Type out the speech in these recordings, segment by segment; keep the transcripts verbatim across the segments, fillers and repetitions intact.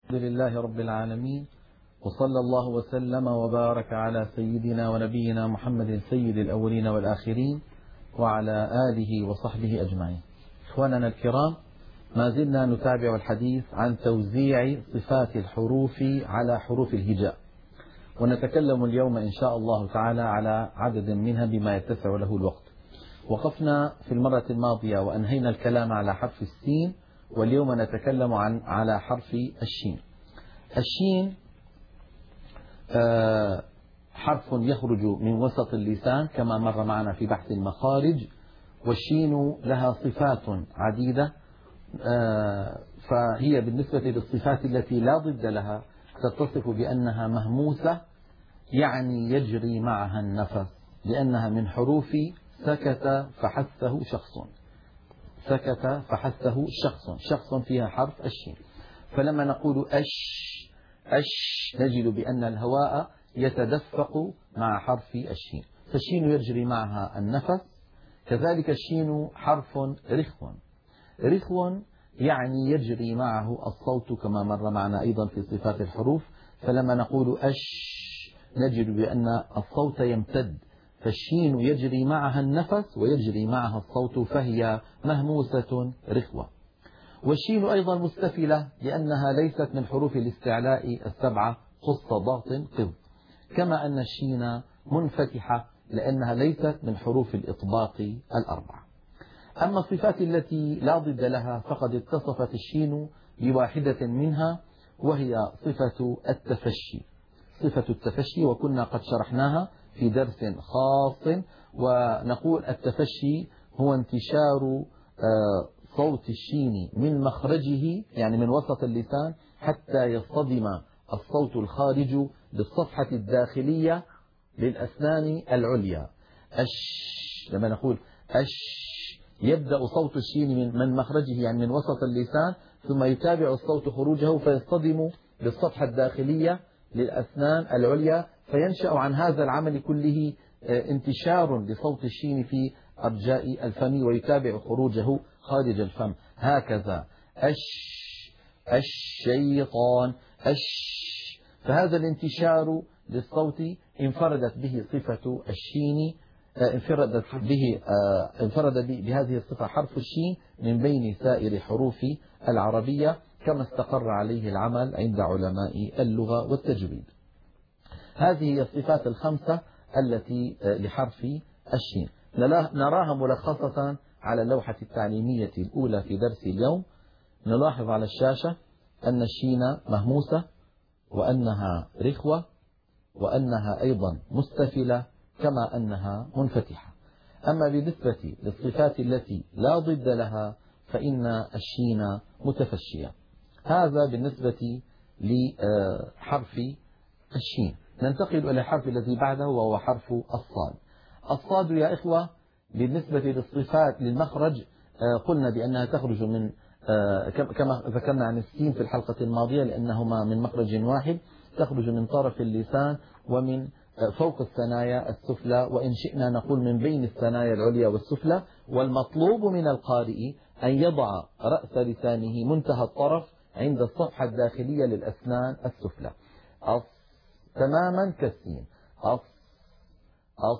الحمد لله رب العالمين، وصلى الله وسلم وبارك على سيدنا ونبينا محمد سيد الأولين والآخرين وعلى آله وصحبه أجمعين. إخواننا الكرام، ما زلنا نتابع الحديث عن توزيع صفات الحروف على حروف الهجاء، ونتكلم اليوم إن شاء الله تعالى على عدد منها بما يتسع له الوقت. وقفنا في المرة الماضية وأنهينا الكلام على حرف السين، واليوم نتكلم عن على حرف الشين. الشين حرف يخرج من وسط اللسان كما مر معنا في بحث المخارج، والشين لها صفات عديدة، فهي بالنسبة للصفات التي لا ضد لها تتصف بأنها مهموسة، يعني يجري معها النفس، لأنها من حروف سكت فحثه شخص. سكت فحثه شخص، شخص فيها حرف الشين. فلما نقول أش أش نجد بأن الهواء يتدفق مع حرف الشين، فالشين يجري معها النفس. كذلك الشين حرف رخو، رخو يعني يجري معه الصوت كما مر معنا أيضا في صفات الحروف. فلما نقول أش نجد بأن الصوت يمتد، فالشين يجري معها النفس ويجري معها الصوت، فهي مهموسة رخوة. والشين أيضا مستفلة لأنها ليست من حروف الاستعلاء السبعة خص ضغط قض، كما أن الشين منفتحة لأنها ليست من حروف الإطباق الأربعة. أما الصفات التي لا ضد لها فقد اتصفت الشين بواحدة منها، وهي صفة التفشي. صفة التفشي وكنا قد شرحناها في درس خاص، ونقول التفشي هو انتشار صوت الشين من مخرجه، يعني من وسط اللسان، حتى يصطدم الصوت الخارج بالصفحة الداخلية للأسنان العليا. أش، لما نقول أش يبدأ صوت الشين من مخرجه، يعني من وسط اللسان، ثم يتابع الصوت خروجه فيصطدم بالصفحة الداخلية للأسنان العليا، فينشأ عن هذا العمل كله انتشار لصوت الشين في أرجاء الفم ويتابع خروجه خارج الفم. هكذا أش الشيطان أش، فهذا الانتشار للصوت انفردت به صفة الشين، انفردت به انفرد بهذه الصفة حرف الشين من بين سائر حروف العربية، كما استقر عليه العمل عند علماء اللغة والتجويد. هذه هي الصفات الخمسة التي لحرف الشين، نراها ملخصة على اللوحة التعليمية الأولى في درس اليوم. نلاحظ على الشاشة أن الشين مهموسة، وأنها رخوة، وأنها أيضا مستفلة، كما أنها منفتحة. أما بالنسبة للصفات التي لا ضد لها فإن الشين متفشية. هذا بالنسبة لحرف الشين. ننتقل إلى الحرف الذي بعده وهو حرف الصاد. الصاد يا إخوة بالنسبة للصفات للمخرج قلنا بأنها تخرج من كما ذكرنا عن السين في الحلقة الماضية، لأنهما من مخرج واحد، تخرج من طرف اللسان ومن فوق الثنايا السفلى، وإن شئنا نقول من بين الثنايا العليا والسفلى. والمطلوب من القارئ أن يضع رأس لسانه منتهى الطرف عند الصفحة الداخلية للأسنان السفلى، أص تماما كالسين، أص أص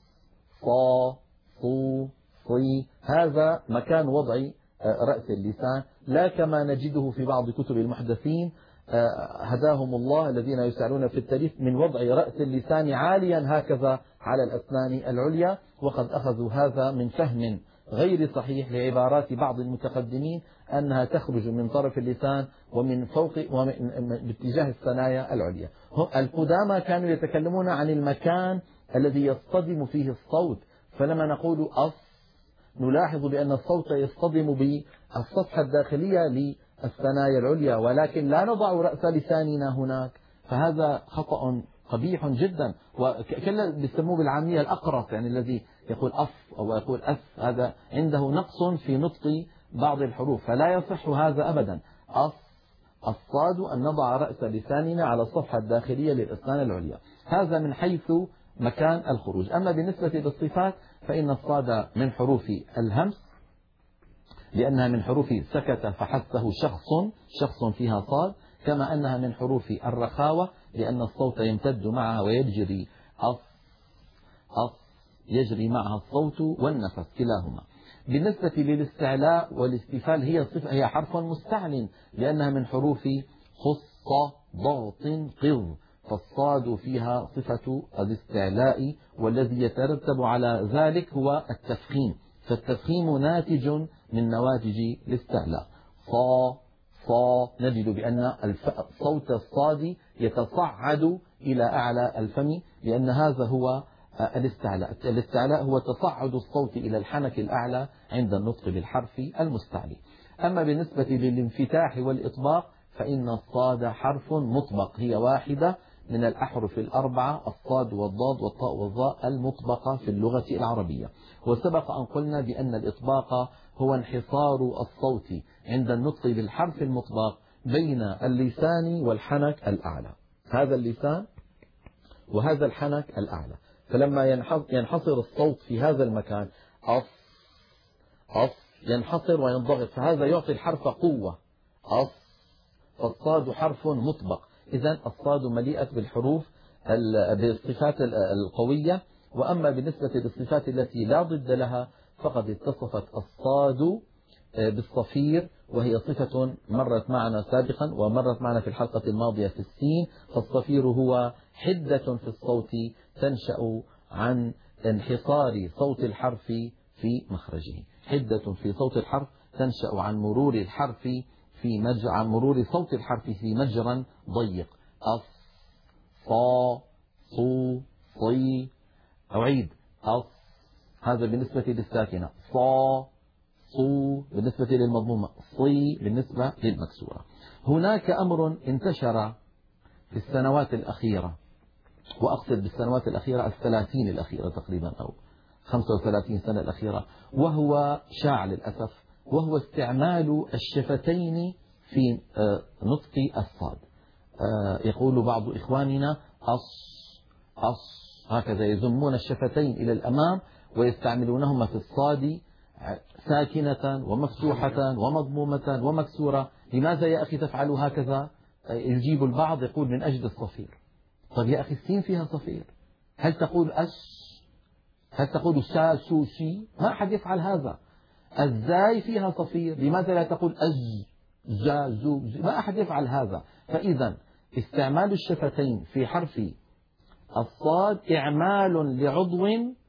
صا صو صي. هذا مكان وضع رأس اللسان، لا كما نجده في بعض كتب المحدثين هداهم الله الذين يسألون في التاريخ من وضع رأس اللسان عاليا هكذا على الأسنان العليا، وقد أخذوا هذا من فهم غير صحيح لعبارات بعض المتقدمين أنها تخرج من طرف اللسان ومن فوق ومن باتجاه الثنايا العليا. هم القدامى كانوا يتكلمون عن المكان الذي يصطدم فيه الصوت، فلما نقول أص نلاحظ بأن الصوت يصطدم بالصفحة الداخلية للثنايا العليا، ولكن لا نضع رأس لساننا هناك، فهذا خطأ قبيح جدا، وكلا بيسموه بالعامية الأقرص، يعني الذي يقول أف أو يقول أف، هذا عنده نقص في نطق بعض الحروف، فلا يصح هذا أبدا. أص الصاد أن نضع رأس لساننا على الصفحة الداخلية للأسنان العليا، هذا من حيث مكان الخروج. أما بالنسبة للصفات فإن الصاد من حروف الهمس، لأنها من حروف سكت فحثه شخص، شخص فيها صاد. كما أنها من حروف الرخاوة لأن الصوت يمتد معها ويجري أص أص يجري معها الصوت والنفس كلاهما. بالنسبة للاستعلاء والاستفال هي صفة هي حرف مستعل لأنها من حروف خص ضغط قض، فالصاد فيها صفة الاستعلاء، والذي يترتب على ذلك هو التفخيم، فالتفخيم ناتج من نواتج الاستعلاء. صا صا نجد بأن صوت الصاد يتصعد إلى أعلى الفم لأن هذا هو الاستعلاء. الاستعلاء هو تصعد الصوت إلى الحنك الأعلى عند النطق بالحرف المستعلي. أما بالنسبة للانفتاح والإطباق فإن الصاد حرف مطبق، هي واحدة من الأحرف الأربعة الصاد والضاد والطاء والظاء المطبقة في اللغة العربية. وسبق أن قلنا بأن الإطباق هو انحصار الصوت عند النطق بالحرف المطبق بين اللسان والحنك الأعلى، هذا اللسان وهذا الحنك الأعلى، فلما ينحصر الصوت في هذا المكان أص أص ينحصر وينضغط، فهذا يعطي الحرف قوة أص، فالصاد حرف مطبق. إذن الصاد مليئة بالحروف بالصفات القوية. وأما بالنسبة للصفات التي لا ضد لها فقد اتصفت الصاد بالصفير، وهي صفة مرت معنا سابقا ومرت معنا في الحلقة الماضية في السين. فالصفير هو حدة في الصوت تنشأ عن انحصار صوت الحرف في مخرجه، حدة في صوت الحرف تنشأ عن مرور الحرف في مجرى عن مرور صوت الحرف في مجرى ضيق. أص صا صو صي. أعيد أص، هذا بالنسبة للساكنة، صا صو بالنسبة للمضمومة، صي بالنسبة للمكسورة. هناك أمر انتشر في السنوات الأخيرة، وأقصد بالسنوات الأخيرة الثلاثين الأخيرة تقريبا أو خمسة وثلاثين سنة الأخيرة، وهو شاع للأسف، وهو استعمال الشفتين في نطق الصاد. يقول بعض إخواننا أص أص هكذا، يزمون الشفتين إلى الأمام ويستعملونهما في الصاد ساكنة ومفتوحة ومضمومة ومكسورة. لماذا يا أخي تفعل هكذا؟ يجيب البعض يقول من أجل الصفير. طيب يا أخي السين فيها صفير، هل تقول أس؟ هل تقول سا سو سي؟ ما أحد يفعل هذا. الزاي فيها صفير، لماذا لا تقول أز زا زو زي؟ ما أحد يفعل هذا. فإذا استعمال الشفتين في حرف الصاد إعمال لعضو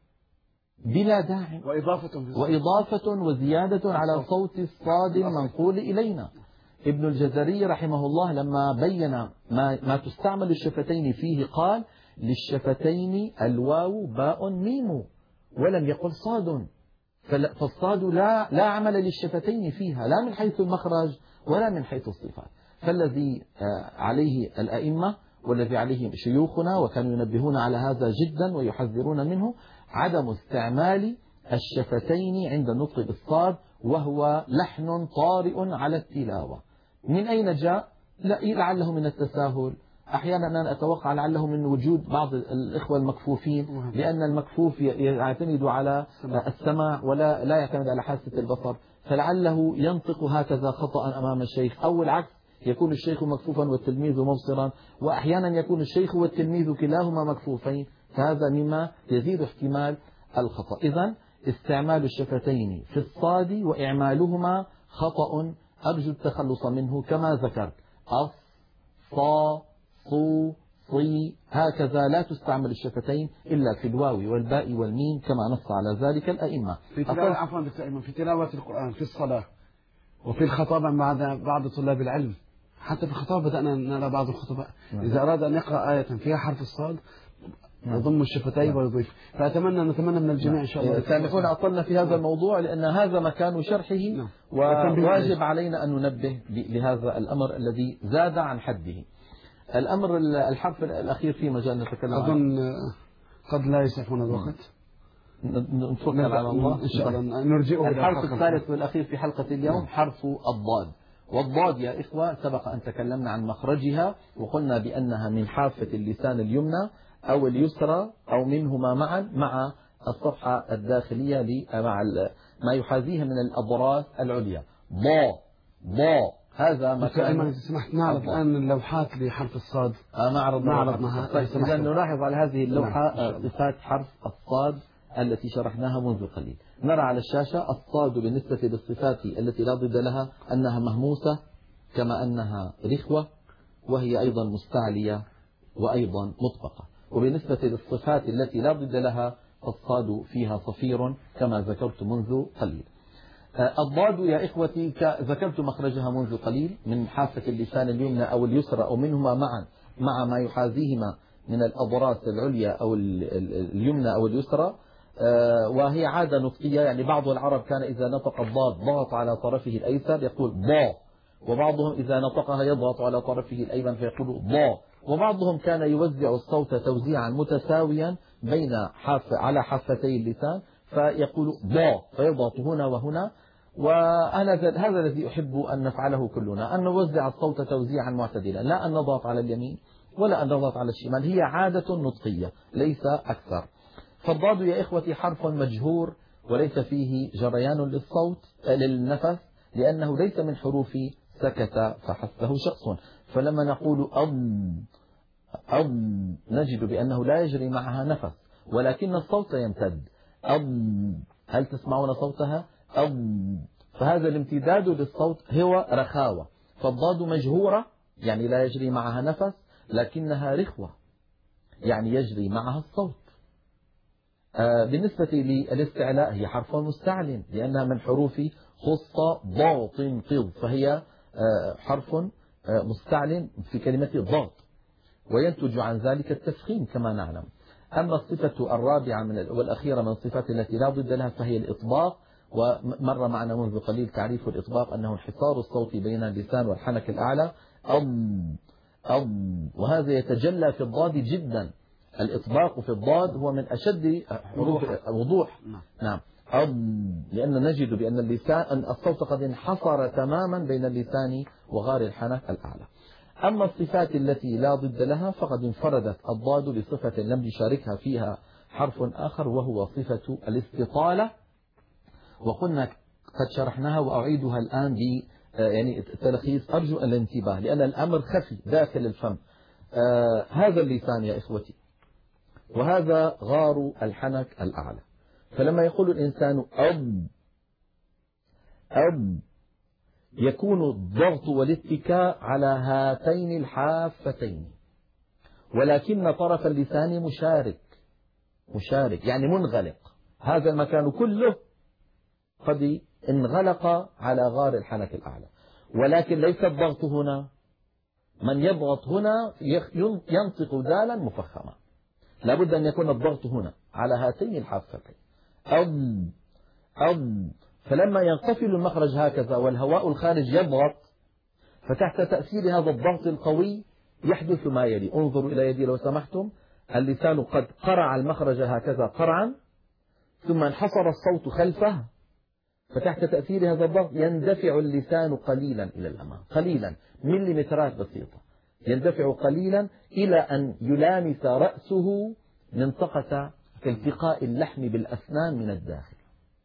بلا داعي، وإضافة, وإضافة وزيادة على صوت الصاد المنقول إلينا. ابن الجزري رحمه الله لما بين ما, ما تستعمل الشفتين فيه قال للشفتين الواو باء ميم، ولم يقل صاد. فالصاد لا, لا عمل للشفتين فيها لا من حيث المخرج ولا من حيث الصفات. فالذي عليه الأئمة والذي عليه شيوخنا وكانوا ينبهون على هذا جدا ويحذرون منه عدم استعمال الشفتين عند النطق بالصاد، وهو لحن طارئ على التلاوة. من أين جاء؟ لعله من التساهل، أحيانا أنا أتوقع لعله من وجود بعض الإخوة المكفوفين، لأن المكفوف يعتمد على السماع ولا لا يعتمد على حاسة البصر، فلعله ينطق هكذا خطأ أمام الشيخ، أو العكس يكون الشيخ مكفوفا والتلميذ مبصرا، وأحيانا يكون الشيخ والتلميذ كلاهما مكفوفين، فهذا مما يزيد احتمال الخطأ. إذن استعمال الشفتين في الصاد وإعمالهما خطأ أرجو التخلص منه كما ذكرت. أص صا صو صي هكذا لا تستعمل الشفتين إلا في الواو والباء والميم كما نص على ذلك الأئمة. في تلاوة عفوا في تلاوة القرآن في الصلاة وفي الخطابة بعد بعض طلاب العلم، حتى في الخطابة بدأنا نرى بعض الخطباء إذا أراد أن يقرأ آية فيها حرف الصاد يضم الشفتين ويضيف. فأتمنى نتمنى من الجميع إن شاء الله. سامحونا أطلنا في هذا الموضوع لأن هذا مكان شرحه، وواجب علينا أن ننبه لهذا الأمر الذي زاد عن حده. الأمر الحرف الأخير في مجال نتكلم عنه، أظن قد لا يسعفون الوقت، نتوكل على الله إن شاء الله نرجئه. الحرف الثالث والأخير في حلقة اليوم حرف الضاد. والضاد يا إخوة سبق أن تكلمنا عن مخرجها وقلنا بأنها من حافة اللسان اليمنى أو اليسرى أو منهما معا مع الصفحة الداخلية مع ما يحاذيها من الأضراس العليا. ضا ضا هذا مكان. إذا سمحت نعرض الآن اللوحات لحرف الصاد. آه نعرض نعرضها. طيب إذا نلاحظ على هذه اللوحة صفات حرف الصاد التي شرحناها منذ قليل. نرى على الشاشة الصاد بالنسبة للصفات التي لا ضد لها أنها مهموسة، كما أنها رخوة، وهي أيضا مستعلية وأيضا مطبقة. وبالنسبة للصفات التي لا ضد لها فالصاد فيها صفير كما ذكرت منذ قليل. الضاد يا إخوتي ذكرت مخرجها منذ قليل من حافة اللسان اليمنى أو اليسرى أو منهما معا مع ما يحاذيهما من الأضراس العليا أو اليمنى أو اليسرى، وهي عادة نطقية. يعني بعض العرب كان إذا نطق الضاد ضغط على طرفه الأيسر يقول ضا، وبعضهم إذا نطقها يضغط على طرفه الأيمن فيقول ضا، وبعضهم كان يوزع الصوت توزيعا متساويا بين حاف على حافتي اللسان فيقول ضا، فيضغط هنا وهنا. وأنا هذا الذي أحب أن نفعله كلنا، أن نوزع الصوت توزيعا معتدلا، لا أن نضغط على اليمين ولا أن نضغط على الشمال، هي عادة نطقية ليس أكثر. فالضاد يا إخوتي حرف مجهور وليس فيه جريان للصوت للنفس، لأنه ليس من حروف سكت فحسه شخص. فلما نقول أض أض نجد بأنه لا يجري معها نفس، ولكن الصوت يمتد. أض، هل تسمعون صوتها؟ أض. فهذا الامتداد للصوت هو رخاوة. فالضاد مجهورة يعني لا يجري معها نفس، لكنها رخوة يعني يجري معها الصوت. آه بالنسبة للاستعلاء هي حرف مستعل لأنها من حروف خص ضاط قض، فهي آه حرف آه مستعل في كلمة ضاط، وينتج عن ذلك التفخيم كما نعلم. أما الصفة الرابعة من والأخيرة من الصفات التي لا ضد لها فهي الإطباق. ومر معنا منذ قليل تعريف الإطباق أنه انحصار الصوت بين اللسان والحنك الأعلى. أض أض، وهذا يتجلى في الضاد جدا. الإطباق في الضاد هو من أشد حروف وضوح. نعم أض، لأن نجد بأن اللسان أن الصوت قد انحصر تماما بين اللسان وغار الحنك الأعلى. أما الصفات التي لا ضد لها فقد انفردت الضاد بصفة لم يشاركها فيها حرف آخر، وهو صفة الاستطالة. وقلنا قد شرحناها وأعيدها الآن ب يعني تلخيص أرجو الانتباه لأن الأمر خفي داخل الفم. آه هذا اللسان يا إخوتي، وهذا غار الحنك الأعلى. فلما يقول الإنسان أب أب يكون الضغط والاتكاء على هاتين الحافتين، ولكن طرف اللسان مشارك مشارك يعني منغلق. هذا المكان كله قد انغلق على غار الحنك الأعلى، ولكن ليس الضغط هنا. من يضغط هنا ينطق دالا مفخمة، لابد أن يكون الضغط هنا على هاتين الحافتين. أض أض، فلما ينقفل المخرج هكذا والهواء الخارج يضغط، فتحت تأثير هذا الضغط القوي يحدث ما يلي. انظروا إلى يدي لو سمحتم، اللسان قد قرع المخرج هكذا قرعا، ثم انحصر الصوت خلفه، فتحت تأثير هذا الضغط يندفع اللسان قليلا إلى الأمام، قليلا مليمترات بسيطة، يندفع قليلا إلى أن يلامس رأسه منطقة كالتقاء اللحم بالأسنان من الداخل.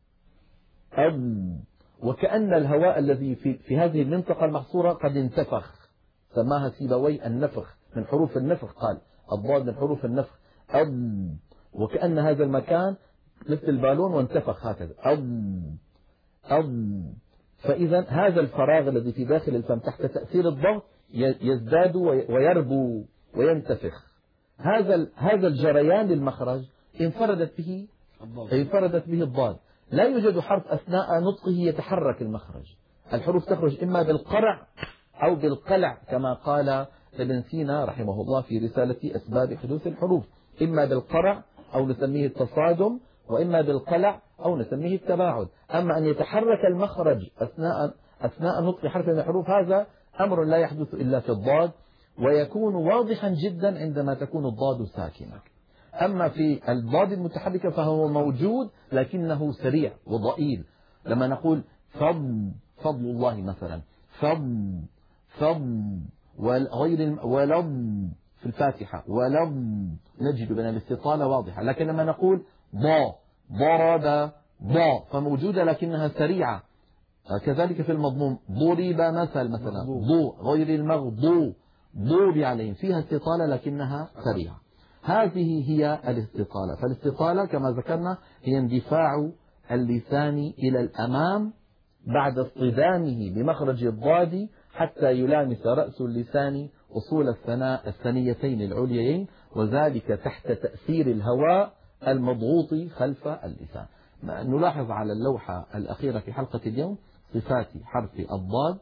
أب، وكأن الهواء الذي في, في هذه المنطقة المحصورة قد انتفخ، سماها سيبوي النفخ، من حروف النفخ، قال الضاد من حروف النفخ. أب، وكأن هذا المكان مثل البالون وانتفخ هكذا. أب أب، فإذا هذا الفراغ الذي في داخل الفم تحت تأثير الضغط يزداد ويربو وينتفخ. هذا هذا الجريان للمخرج انفردت به انفردت به الضاد. لا يوجد حرف أثناء نطقه يتحرك المخرج. الحروف تخرج إما بالقرع أو بالقلع كما قال ابن سينا رحمه الله في رسالة أسباب حدوث الحروف، إما بالقرع أو نسميه التصادم، وإما بالقلع أو نسميه التباعد. أما أن يتحرك المخرج أثناء أثناء نطق حرف من الحروف هذا أمر لا يحدث إلا في الضاد، ويكون واضحا جدا عندما تكون الضاد ساكنة. أما في الضاد المتحركة فهو موجود لكنه سريع وضئيل. لما نقول فضل فضل الله مثلا، فضل فضل وغير ولض في الفاتحة ولض، نجد بأن الاستطالة واضحة. لكن لما نقول ضا ضرب ضا فموجودة لكنها سريعة. كذلك في المضموم ضرب مثل مثلا ضو غير المغضوب ضوب عليهم فيها استطالة لكنها سريعة. هذه هي الاستطالة. فالاستطالة كما ذكرنا هي اندفاع اللسان إلى الأمام بعد اصطدامه بمخرج الضاد حتى يلامس رأس اللسان أصول الثناء الثنيتين العليين، وذلك تحت تأثير الهواء المضغوط خلف اللسان. نلاحظ على اللوحة الأخيرة في حلقة اليوم صفات حرف الضاد.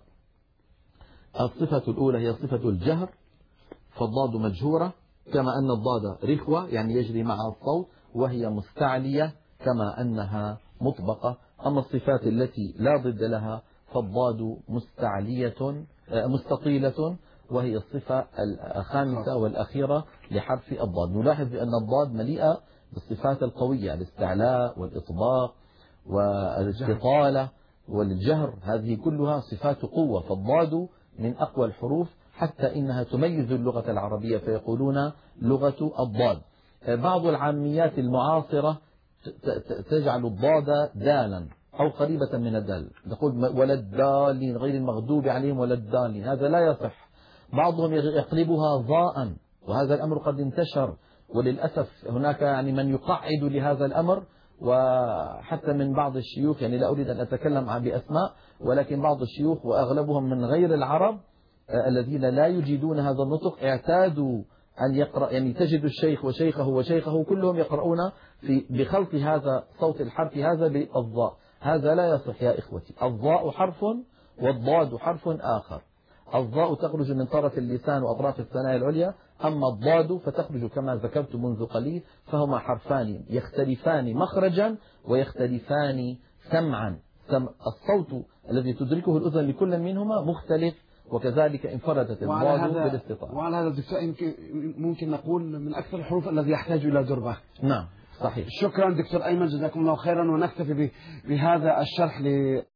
الصفة الأولى هي صفة الجهر، فالضاد مجهورة كما أن الضاد رخوة يعني يجري معها الصوت، وهي مستعلية كما أنها مطبقة. أما الصفات التي لا ضد لها فالضاد مستعلية مستطيلة، وهي الصفة الخامسة والأخيرة لحرف الضاد. نلاحظ بأن الضاد مليئة بالصفات القوية، الاستعلاء والإطباق والاستطالة والجهر، هذه كلها صفات قوة. فالضاد من أقوى الحروف حتى إنها تميز اللغة العربية فيقولون لغة الضاد. بعض العاميات المعاصرة تجعل الضاد دالا أو قريبة من الدال، تقول ولا الدالين غير المغضوب عليهم ولا الدالين، هذا لا يصح. بعضهم يقلبها ضاء، وهذا الأمر قد انتشر، وللأسف هناك يعني من يقعد لهذا الأمر، وحتى من بعض الشيوخ، يعني لا أريد أن أتكلم بأسماء، ولكن بعض الشيوخ وأغلبهم من غير العرب الذين لا يجيدون هذا النطق اعتادوا أن يقرأ، يعني تجد الشيخ وشيخه وشيخه كلهم يقرؤون في بخلط هذا صوت الحرف هذا بالضاء. هذا لا يصح يا إخوتي. الضاء حرف والضاد حرف آخر. الضاء تخرج من طرف اللسان وأطراف الثنايا العليا، أما الضاد فتخرج كما ذكرت منذ قليل، فهما حرفان يختلفان مخرجا ويختلفان سمعا. الصوت الذي تدركه الأذن لكل منهما مختلف، وكذلك انفردت الضاد بالاستطالة. وعلى هذا الدكتور يمكن ممكن نقول من أكثر الحروف الذي يحتاج إلى دربة. نعم صحيح. شكرا دكتور أيمن، جزاكم الله خيرا، ونكتفي بهذا الشرح ل